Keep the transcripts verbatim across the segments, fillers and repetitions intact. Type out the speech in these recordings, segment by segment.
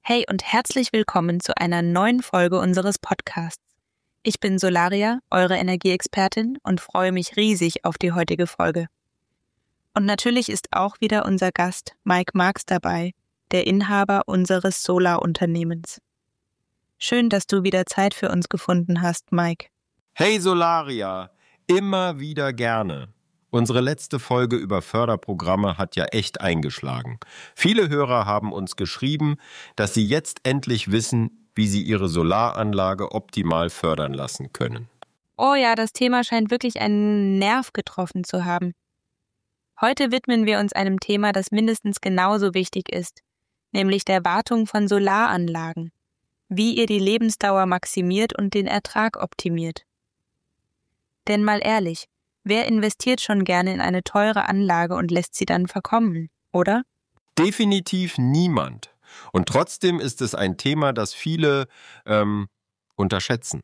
Hey und herzlich willkommen zu einer neuen Folge unseres Podcasts. Ich bin Solaria, eure Energieexpertin und freue mich riesig auf die heutige Folge. Und natürlich ist auch wieder unser Gast Mike Marks dabei, der Inhaber unseres Solarunternehmens. Schön, dass du wieder Zeit für uns gefunden hast, Mike. Hey Solaria, immer wieder gerne. Unsere letzte Folge über Förderprogramme hat ja echt eingeschlagen. Viele Hörer haben uns geschrieben, dass sie jetzt endlich wissen, wie sie ihre Solaranlage optimal fördern lassen können. Oh ja, das Thema scheint wirklich einen Nerv getroffen zu haben. Heute widmen wir uns einem Thema, das mindestens genauso wichtig ist, nämlich der Wartung von Solaranlagen. Wie ihr die Lebensdauer maximiert und den Ertrag optimiert. Denn mal ehrlich, wer investiert schon gerne in eine teure Anlage und lässt sie dann verkommen, oder? Definitiv niemand. Und trotzdem ist es ein Thema, das viele ähm, unterschätzen.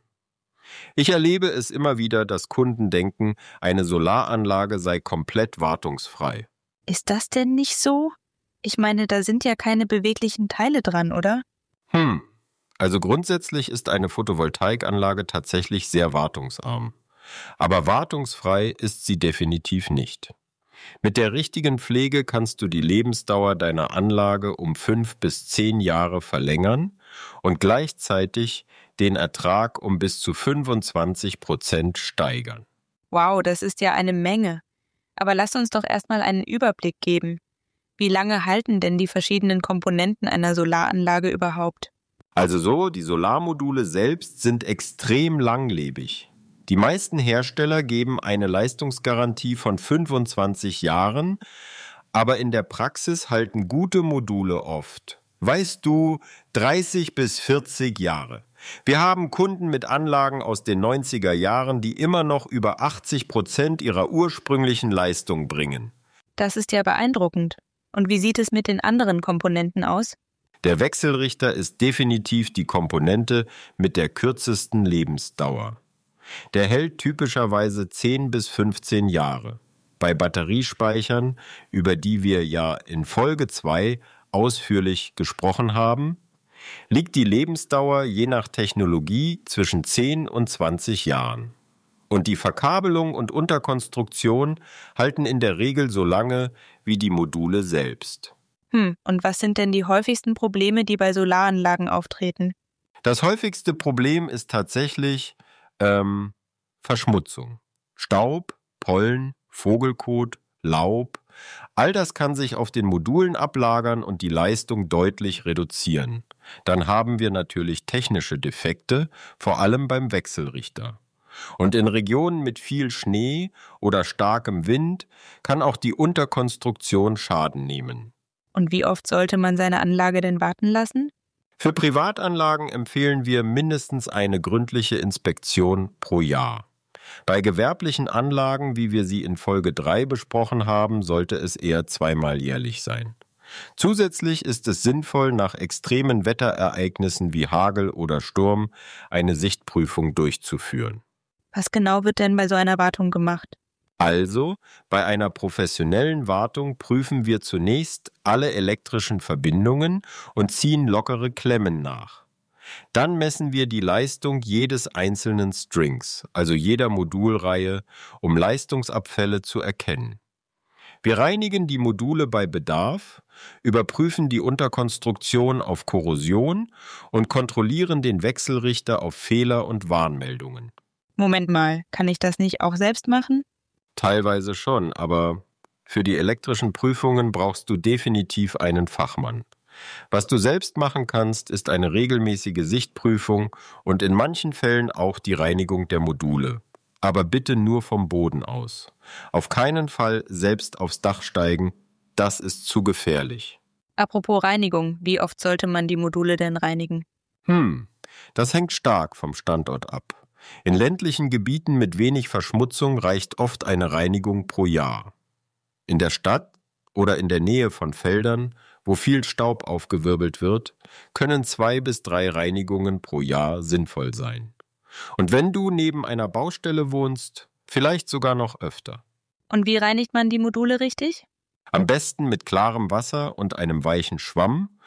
Ich erlebe es immer wieder, dass Kunden denken, eine Solaranlage sei komplett wartungsfrei. Ist das denn nicht so? Ich meine, da sind ja keine beweglichen Teile dran, oder? Hm, also grundsätzlich ist eine Photovoltaikanlage tatsächlich sehr wartungsarm. Aber wartungsfrei ist sie definitiv nicht. Mit der richtigen Pflege kannst du die Lebensdauer deiner Anlage um fünf bis zehn Jahre verlängern und gleichzeitig den Ertrag um bis zu fünfundzwanzig Prozent steigern. Wow, das ist ja eine Menge. Aber lass uns doch erstmal einen Überblick geben. Wie lange halten denn die verschiedenen Komponenten einer Solaranlage überhaupt? Also so, die Solarmodule selbst sind extrem langlebig. Die meisten Hersteller geben eine Leistungsgarantie von fünfundzwanzig Jahren, aber in der Praxis halten gute Module oft, weißt du, dreißig bis vierzig Jahre. Wir haben Kunden mit Anlagen aus den neunziger Jahren, die immer noch über achtzig Prozent ihrer ursprünglichen Leistung bringen. Das ist ja beeindruckend. Und wie sieht es mit den anderen Komponenten aus? Der Wechselrichter ist definitiv die Komponente mit der kürzesten Lebensdauer. Der hält typischerweise zehn bis fünfzehn Jahre. Bei Batteriespeichern, über die wir ja in Folge zwei ausführlich gesprochen haben, liegt die Lebensdauer je nach Technologie zwischen zehn und zwanzig Jahren. Und die Verkabelung und Unterkonstruktion halten in der Regel so lange wie die Module selbst. Hm, und was sind denn die häufigsten Probleme, die bei Solaranlagen auftreten? Das häufigste Problem ist tatsächlich ähm, Verschmutzung. Staub, Pollen, Vogelkot, Laub, all das kann sich auf den Modulen ablagern und die Leistung deutlich reduzieren. Dann haben wir natürlich technische Defekte, vor allem beim Wechselrichter. Und in Regionen mit viel Schnee oder starkem Wind kann auch die Unterkonstruktion Schaden nehmen. Und wie oft sollte man seine Anlage denn warten lassen? Für Privatanlagen empfehlen wir mindestens eine gründliche Inspektion pro Jahr. Bei gewerblichen Anlagen, wie wir sie in Folge drei besprochen haben, sollte es eher zweimal jährlich sein. Zusätzlich ist es sinnvoll, nach extremen Wetterereignissen wie Hagel oder Sturm eine Sichtprüfung durchzuführen. Was genau wird denn bei so einer Wartung gemacht? Also, bei einer professionellen Wartung prüfen wir zunächst alle elektrischen Verbindungen und ziehen lockere Klemmen nach. Dann messen wir die Leistung jedes einzelnen Strings, also jeder Modulreihe, um Leistungsabfälle zu erkennen. Wir reinigen die Module bei Bedarf, überprüfen die Unterkonstruktion auf Korrosion und kontrollieren den Wechselrichter auf Fehler und Warnmeldungen. Moment mal, kann ich das nicht auch selbst machen? Teilweise schon, aber für die elektrischen Prüfungen brauchst du definitiv einen Fachmann. Was du selbst machen kannst, ist eine regelmäßige Sichtprüfung und in manchen Fällen auch die Reinigung der Module. Aber bitte nur vom Boden aus. Auf keinen Fall selbst aufs Dach steigen, das ist zu gefährlich. Apropos Reinigung, wie oft sollte man die Module denn reinigen? Hm, das hängt stark vom Standort ab. In ländlichen Gebieten mit wenig Verschmutzung reicht oft eine Reinigung pro Jahr. In der Stadt oder in der Nähe von Feldern, wo viel Staub aufgewirbelt wird, können zwei bis drei Reinigungen pro Jahr sinnvoll sein. Und wenn du neben einer Baustelle wohnst, vielleicht sogar noch öfter. Und wie reinigt man die Module richtig? Am besten mit klarem Wasser und einem weichen Schwamm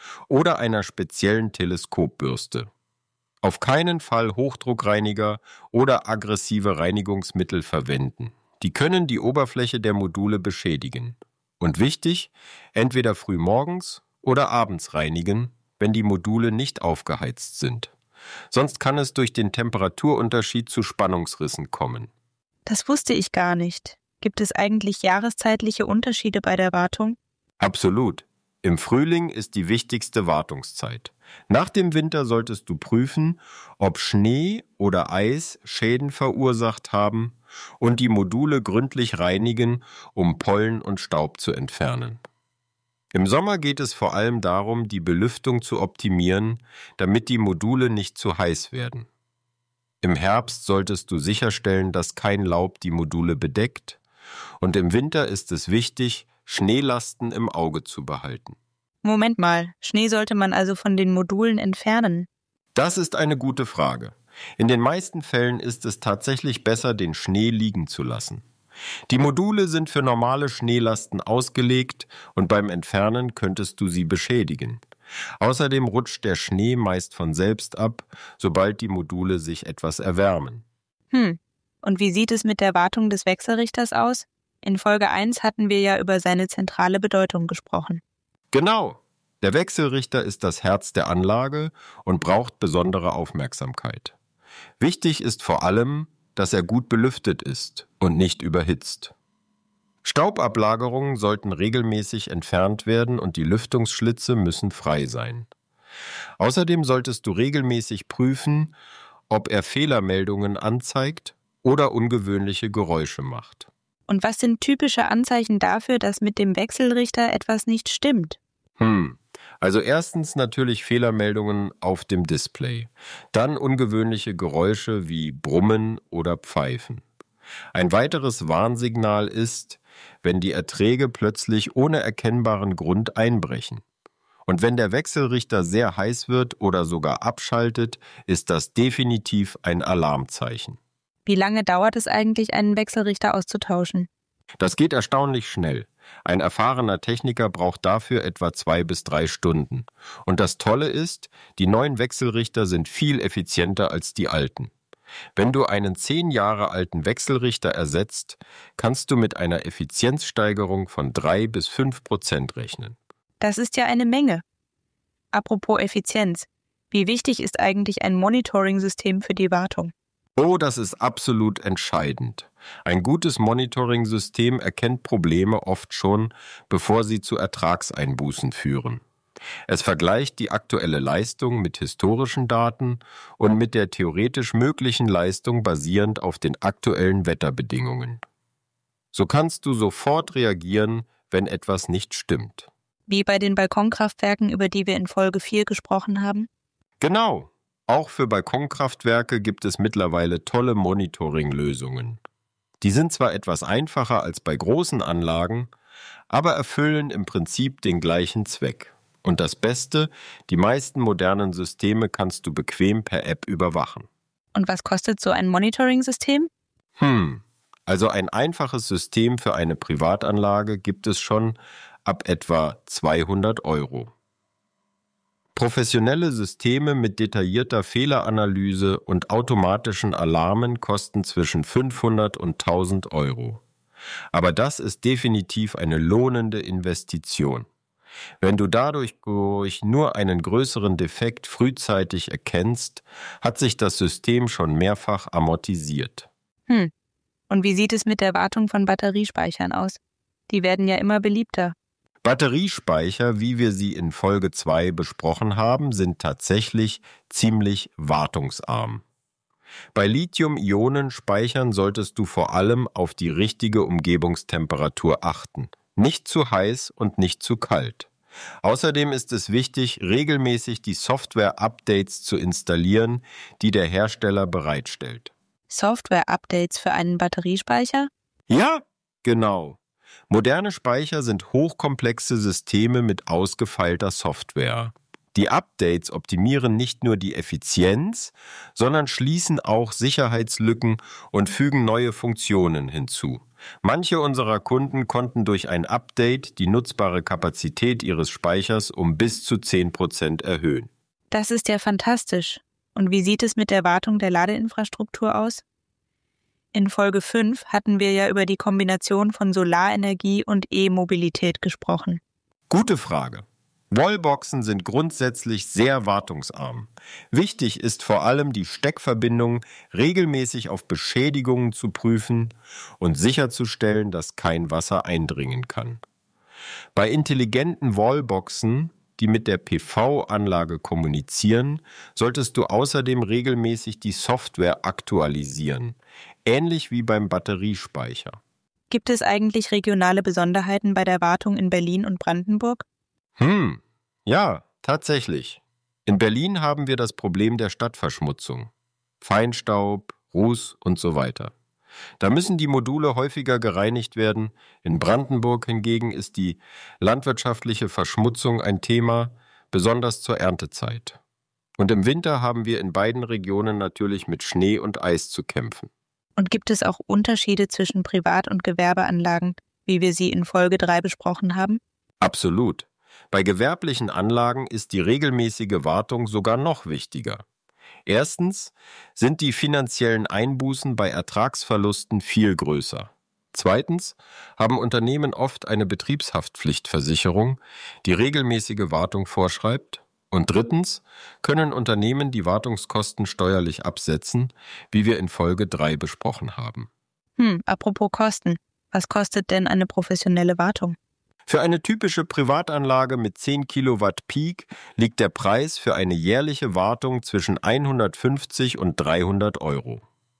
oder einer speziellen Teleskopbürste. Auf keinen Fall Hochdruckreiniger oder aggressive Reinigungsmittel verwenden. Die können die Oberfläche der Module beschädigen. Und wichtig, entweder früh morgens oder abends reinigen, wenn die Module nicht aufgeheizt sind. Sonst kann es durch den Temperaturunterschied zu Spannungsrissen kommen. Das wusste ich gar nicht. Gibt es eigentlich jahreszeitliche Unterschiede bei der Wartung? Absolut. Im Frühling ist die wichtigste Wartungszeit. Nach dem Winter solltest du prüfen, ob Schnee oder Eis Schäden verursacht haben und die Module gründlich reinigen, um Pollen und Staub zu entfernen. Im Sommer geht es vor allem darum, die Belüftung zu optimieren, damit die Module nicht zu heiß werden. Im Herbst solltest du sicherstellen, dass kein Laub die Module bedeckt, und im Winter ist es wichtig, Schneelasten im Auge zu behalten. Moment mal, Schnee sollte man also von den Modulen entfernen? Das ist eine gute Frage. In den meisten Fällen ist es tatsächlich besser, den Schnee liegen zu lassen. Die Module sind für normale Schneelasten ausgelegt und beim Entfernen könntest du sie beschädigen. Außerdem rutscht der Schnee meist von selbst ab, sobald die Module sich etwas erwärmen. Hm, und wie sieht es mit der Wartung des Wechselrichters aus? In Folge eins hatten wir ja über seine zentrale Bedeutung gesprochen. Genau. Der Wechselrichter ist das Herz der Anlage und braucht besondere Aufmerksamkeit. Wichtig ist vor allem, dass er gut belüftet ist und nicht überhitzt. Staubablagerungen sollten regelmäßig entfernt werden und die Lüftungsschlitze müssen frei sein. Außerdem solltest du regelmäßig prüfen, ob er Fehlermeldungen anzeigt oder ungewöhnliche Geräusche macht. Und was sind typische Anzeichen dafür, dass mit dem Wechselrichter etwas nicht stimmt? Hm. Also erstens natürlich Fehlermeldungen auf dem Display, dann ungewöhnliche Geräusche wie Brummen oder Pfeifen. Ein weiteres Warnsignal ist, wenn die Erträge plötzlich ohne erkennbaren Grund einbrechen. Und wenn der Wechselrichter sehr heiß wird oder sogar abschaltet, ist das definitiv ein Alarmzeichen. Wie lange dauert es eigentlich, einen Wechselrichter auszutauschen? Das geht erstaunlich schnell. Ein erfahrener Techniker braucht dafür etwa zwei bis drei Stunden. Und das Tolle ist, die neuen Wechselrichter sind viel effizienter als die alten. Wenn du einen zehn Jahre alten Wechselrichter ersetzt, kannst du mit einer Effizienzsteigerung von drei bis fünf Prozent rechnen. Das ist ja eine Menge. Apropos Effizienz, wie wichtig ist eigentlich ein Monitoring-System für die Wartung? Oh, das ist absolut entscheidend. Ein gutes Monitoring-System erkennt Probleme oft schon, bevor sie zu Ertragseinbußen führen. Es vergleicht die aktuelle Leistung mit historischen Daten und mit der theoretisch möglichen Leistung basierend auf den aktuellen Wetterbedingungen. So kannst du sofort reagieren, wenn etwas nicht stimmt. Wie bei den Balkonkraftwerken, über die wir in Folge vier gesprochen haben? Genau. Auch für Balkonkraftwerke gibt es mittlerweile tolle Monitoring-Lösungen. Die sind zwar etwas einfacher als bei großen Anlagen, aber erfüllen im Prinzip den gleichen Zweck. Und das Beste, die meisten modernen Systeme kannst du bequem per App überwachen. Und was kostet so ein Monitoring-System? Hm, also ein einfaches System für eine Privatanlage gibt es schon ab etwa zweihundert Euro. Professionelle Systeme mit detaillierter Fehleranalyse und automatischen Alarmen kosten zwischen fünfhundert und tausend Euro. Aber das ist definitiv eine lohnende Investition. Wenn du dadurch durch nur einen größeren Defekt frühzeitig erkennst, hat sich das System schon mehrfach amortisiert. Hm. Und wie sieht es mit der Wartung von Batteriespeichern aus? Die werden ja immer beliebter. Batteriespeicher, wie wir sie in Folge zwei besprochen haben, sind tatsächlich ziemlich wartungsarm. Bei Lithium-Ionen-Speichern solltest du vor allem auf die richtige Umgebungstemperatur achten. Nicht zu heiß und nicht zu kalt. Außerdem ist es wichtig, regelmäßig die Software-Updates zu installieren, die der Hersteller bereitstellt. Software-Updates für einen Batteriespeicher? Ja, genau. Moderne Speicher sind hochkomplexe Systeme mit ausgefeilter Software. Die Updates optimieren nicht nur die Effizienz, sondern schließen auch Sicherheitslücken und fügen neue Funktionen hinzu. Manche unserer Kunden konnten durch ein Update die nutzbare Kapazität ihres Speichers um bis zu zehn Prozent erhöhen. Das ist ja fantastisch. Und wie sieht es mit der Wartung der Ladeinfrastruktur aus? In Folge fünf hatten wir ja über die Kombination von Solarenergie und E-Mobilität gesprochen. Gute Frage. Wallboxen sind grundsätzlich sehr wartungsarm. Wichtig ist vor allem, die Steckverbindung regelmäßig auf Beschädigungen zu prüfen und sicherzustellen, dass kein Wasser eindringen kann. Bei intelligenten Wallboxen, die mit der P V-Anlage kommunizieren, solltest du außerdem regelmäßig die Software aktualisieren, ähnlich wie beim Batteriespeicher. Gibt es eigentlich regionale Besonderheiten bei der Wartung in Berlin und Brandenburg? Hm, ja, tatsächlich. In Berlin haben wir das Problem der Stadtverschmutzung. Feinstaub, Ruß und so weiter. Da müssen die Module häufiger gereinigt werden. In Brandenburg hingegen ist die landwirtschaftliche Verschmutzung ein Thema, besonders zur Erntezeit. Und im Winter haben wir in beiden Regionen natürlich mit Schnee und Eis zu kämpfen. Und gibt es auch Unterschiede zwischen Privat- und Gewerbeanlagen, wie wir sie in Folge drei besprochen haben? Absolut. Bei gewerblichen Anlagen ist die regelmäßige Wartung sogar noch wichtiger. Erstens sind die finanziellen Einbußen bei Ertragsverlusten viel größer. Zweitens haben Unternehmen oft eine Betriebshaftpflichtversicherung, die regelmäßige Wartung vorschreibt. Und drittens können Unternehmen die Wartungskosten steuerlich absetzen, wie wir in Folge drei besprochen haben. Hm, apropos Kosten. Was kostet denn eine professionelle Wartung? Für eine typische Privatanlage mit zehn Kilowatt Peak liegt der Preis für eine jährliche Wartung zwischen hundertfünfzig und dreihundert Euro.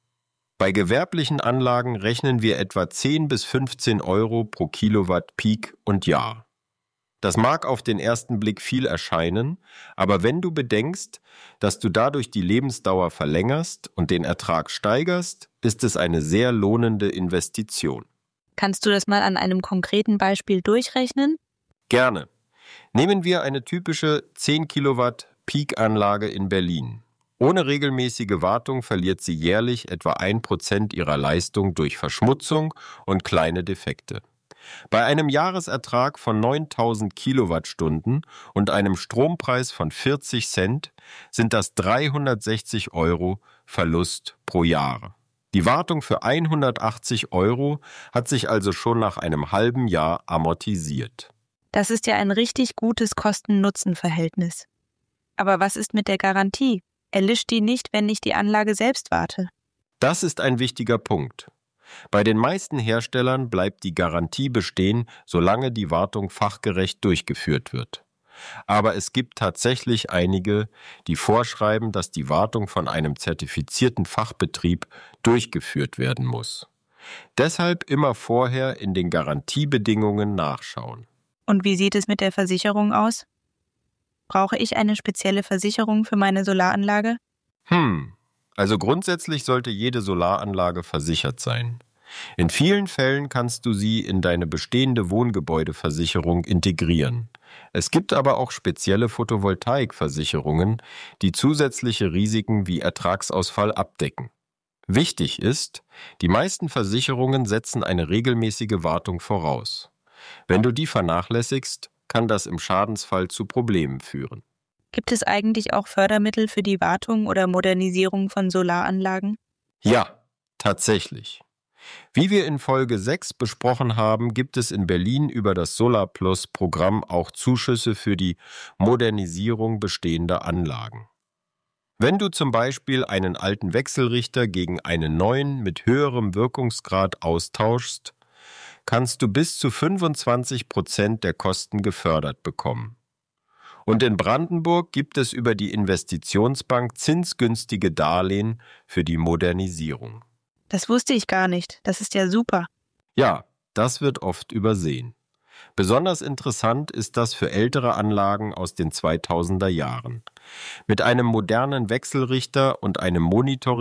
Bei gewerblichen Anlagen rechnen wir etwa zehn bis fünfzehn Euro pro Kilowatt Peak und Jahr. Das mag auf den ersten Blick viel erscheinen, aber wenn du bedenkst, dass du dadurch die Lebensdauer verlängerst und den Ertrag steigerst, ist es eine sehr lohnende Investition. Kannst du das mal an einem konkreten Beispiel durchrechnen? Gerne. Nehmen wir eine typische zehn Kilowatt Peak-Anlage in Berlin. Ohne regelmäßige Wartung verliert sie jährlich etwa ein Prozent ihrer Leistung durch Verschmutzung und kleine Defekte. Bei einem Jahresertrag von neuntausend Kilowattstunden und einem Strompreis von vierzig Cent sind das dreihundertsechzig Euro Verlust pro Jahr. Die Wartung für hundertachtzig Euro hat sich also schon nach einem halben Jahr amortisiert. Das ist ja ein richtig gutes Kosten-Nutzen-Verhältnis. Aber was ist mit der Garantie? Erlischt die nicht, wenn ich die Anlage selbst warte? Das ist ein wichtiger Punkt. Bei den meisten Herstellern bleibt die Garantie bestehen, solange die Wartung fachgerecht durchgeführt wird. Aber es gibt tatsächlich einige, die vorschreiben, dass die Wartung von einem zertifizierten Fachbetrieb durchgeführt werden muss. Deshalb immer vorher in den Garantiebedingungen nachschauen. Und wie sieht es mit der Versicherung aus? Brauche ich eine spezielle Versicherung für meine Solaranlage? Hm, also grundsätzlich sollte jede Solaranlage versichert sein. In vielen Fällen kannst du sie in deine bestehende Wohngebäudeversicherung integrieren. Es gibt aber auch spezielle Photovoltaikversicherungen, die zusätzliche Risiken wie Ertragsausfall abdecken. Wichtig ist, die meisten Versicherungen setzen eine regelmäßige Wartung voraus. Wenn du die vernachlässigst, kann das im Schadensfall zu Problemen führen. Gibt es eigentlich auch Fördermittel für die Wartung oder Modernisierung von Solaranlagen? Ja, tatsächlich. Wie wir in Folge sechs besprochen haben, gibt es in Berlin über das Solarplus-Programm auch Zuschüsse für die Modernisierung bestehender Anlagen. Wenn du zum Beispiel einen alten Wechselrichter gegen einen neuen mit höherem Wirkungsgrad austauschst, kannst du bis zu fünfundzwanzig Prozent der Kosten gefördert bekommen. Und in Brandenburg gibt es über die Investitionsbank zinsgünstige Darlehen für die Modernisierung. Das wusste ich gar nicht. Das ist ja super. Ja, das wird oft übersehen. Besonders interessant ist das für ältere Anlagen aus den zweitausender Jahren. Mit einem modernen Wechselrichter und einem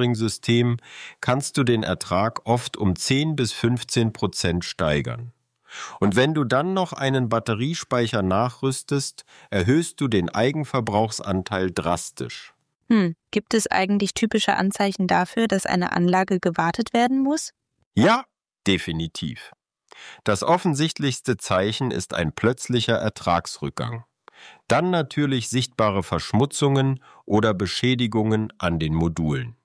Monitoring-System kannst du den Ertrag oft um zehn bis fünfzehn Prozent steigern. Und wenn du dann noch einen Batteriespeicher nachrüstest, erhöhst du den Eigenverbrauchsanteil drastisch. Hm, gibt es eigentlich typische Anzeichen dafür, dass eine Anlage gewartet werden muss? Ja, definitiv. Das offensichtlichste Zeichen ist ein plötzlicher Ertragsrückgang. Dann natürlich sichtbare Verschmutzungen oder Beschädigungen an den Modulen.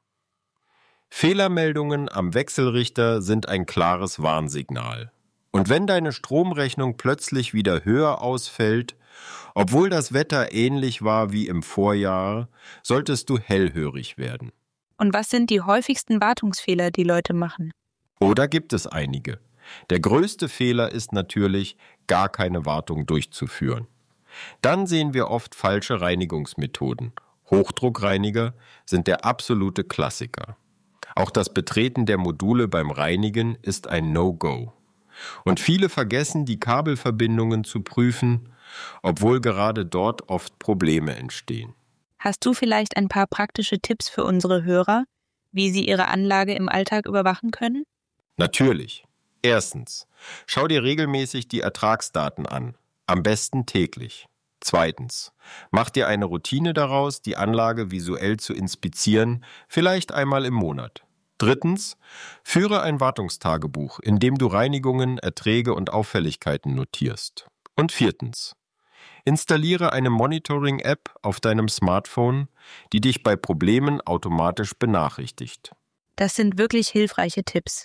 Fehlermeldungen am Wechselrichter sind ein klares Warnsignal. Und wenn deine Stromrechnung plötzlich wieder höher ausfällt, obwohl das Wetter ähnlich war wie im Vorjahr, solltest du hellhörig werden. Und was sind die häufigsten Wartungsfehler, die Leute machen? Oder gibt es einige? Der größte Fehler ist natürlich, gar keine Wartung durchzuführen. Dann sehen wir oft falsche Reinigungsmethoden. Hochdruckreiniger sind der absolute Klassiker. Auch das Betreten der Module beim Reinigen ist ein No-Go. Und viele vergessen, die Kabelverbindungen zu prüfen, obwohl gerade dort oft Probleme entstehen. Hast du vielleicht ein paar praktische Tipps für unsere Hörer, wie sie ihre Anlage im Alltag überwachen können? Natürlich. Erstens, schau dir regelmäßig die Ertragsdaten an, am besten täglich. Zweitens, mach dir eine Routine daraus, die Anlage visuell zu inspizieren, vielleicht einmal im Monat. Drittens, führe ein Wartungstagebuch, in dem du Reinigungen, Erträge und Auffälligkeiten notierst. Und viertens, installiere eine Monitoring-App auf deinem Smartphone, die dich bei Problemen automatisch benachrichtigt. Das sind wirklich hilfreiche Tipps.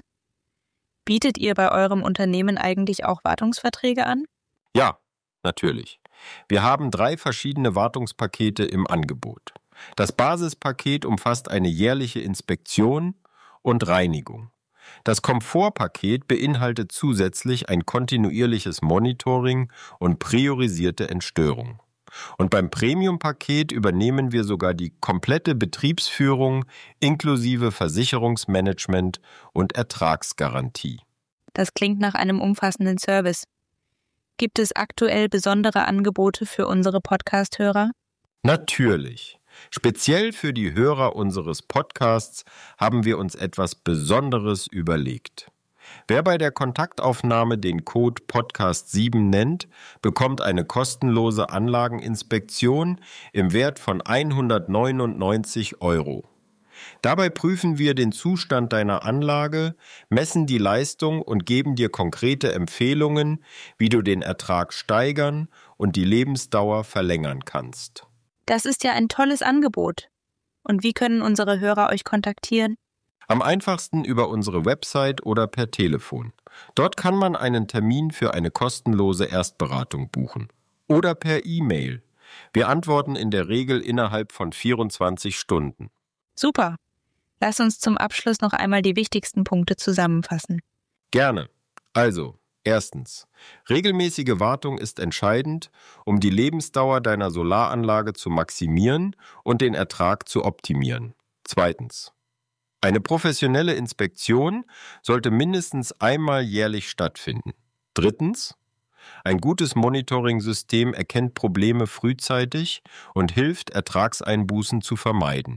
Bietet ihr bei eurem Unternehmen eigentlich auch Wartungsverträge an? Ja, natürlich. Wir haben drei verschiedene Wartungspakete im Angebot. Das Basispaket umfasst eine jährliche Inspektion und Reinigung. Das Komfortpaket beinhaltet zusätzlich ein kontinuierliches Monitoring und priorisierte Entstörung. Und beim Premium-Paket übernehmen wir sogar die komplette Betriebsführung inklusive Versicherungsmanagement und Ertragsgarantie. Das klingt nach einem umfassenden Service. Gibt es aktuell besondere Angebote für unsere Podcast-Hörer? Natürlich. Speziell für die Hörer unseres Podcasts haben wir uns etwas Besonderes überlegt. Wer bei der Kontaktaufnahme den Code Podcast sieben nennt, bekommt eine kostenlose Anlageninspektion im Wert von hundertneunundneunzig Euro. Dabei prüfen wir den Zustand deiner Anlage, messen die Leistung und geben dir konkrete Empfehlungen, wie du den Ertrag steigern und die Lebensdauer verlängern kannst. Das ist ja ein tolles Angebot. Und wie können unsere Hörer euch kontaktieren? Am einfachsten über unsere Website oder per Telefon. Dort kann man einen Termin für eine kostenlose Erstberatung buchen. Oder per E-Mail. Wir antworten in der Regel innerhalb von vierundzwanzig Stunden. Super. Lass uns zum Abschluss noch einmal die wichtigsten Punkte zusammenfassen. Gerne. Also, erstens. Regelmäßige Wartung ist entscheidend, um die Lebensdauer deiner Solaranlage zu maximieren und den Ertrag zu optimieren. Zweitens. Eine professionelle Inspektion sollte mindestens einmal jährlich stattfinden. Drittens. Ein gutes Monitoring-System erkennt Probleme frühzeitig und hilft, Ertragseinbußen zu vermeiden.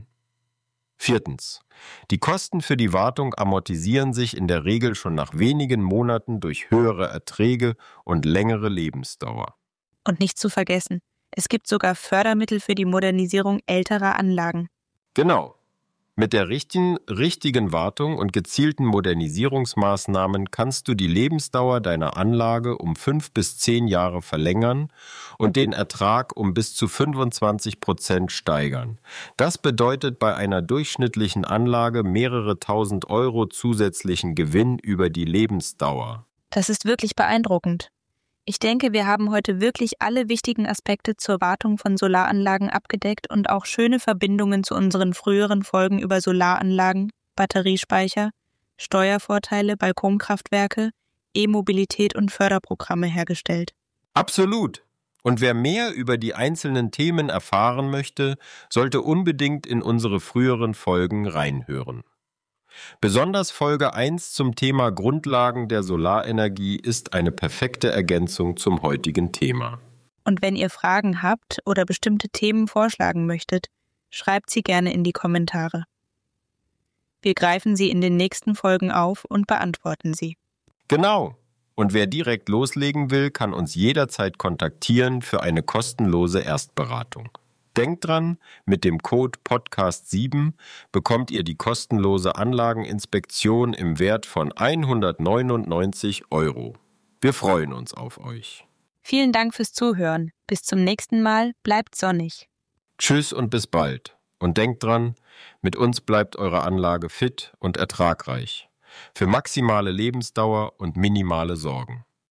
Viertens. Die Kosten für die Wartung amortisieren sich in der Regel schon nach wenigen Monaten durch höhere Erträge und längere Lebensdauer. Und nicht zu vergessen, es gibt sogar Fördermittel für die Modernisierung älterer Anlagen. Genau. Mit der richtigen, richtigen Wartung und gezielten Modernisierungsmaßnahmen kannst du die Lebensdauer deiner Anlage um fünf bis zehn Jahre verlängern und den Ertrag um bis zu fünfundzwanzig Prozent steigern. Das bedeutet bei einer durchschnittlichen Anlage mehrere tausend Euro zusätzlichen Gewinn über die Lebensdauer. Das ist wirklich beeindruckend. Ich denke, wir haben heute wirklich alle wichtigen Aspekte zur Wartung von Solaranlagen abgedeckt und auch schöne Verbindungen zu unseren früheren Folgen über Solaranlagen, Batteriespeicher, Steuervorteile, Balkonkraftwerke, E-Mobilität und Förderprogramme hergestellt. Absolut. Und wer mehr über die einzelnen Themen erfahren möchte, sollte unbedingt in unsere früheren Folgen reinhören. Besonders Folge eins zum Thema Grundlagen der Solarenergie ist eine perfekte Ergänzung zum heutigen Thema. Und wenn ihr Fragen habt oder bestimmte Themen vorschlagen möchtet, schreibt sie gerne in die Kommentare. Wir greifen sie in den nächsten Folgen auf und beantworten sie. Genau. Und wer direkt loslegen will, kann uns jederzeit kontaktieren für eine kostenlose Erstberatung. Denkt dran, mit dem Code Podcast sieben bekommt ihr die kostenlose Anlageninspektion im Wert von hundertneunundneunzig Euro. Wir freuen uns auf euch. Vielen Dank fürs Zuhören. Bis zum nächsten Mal. Bleibt sonnig. Tschüss und bis bald. Und denkt dran, mit uns bleibt eure Anlage fit und ertragreich. Für maximale Lebensdauer und minimale Sorgen.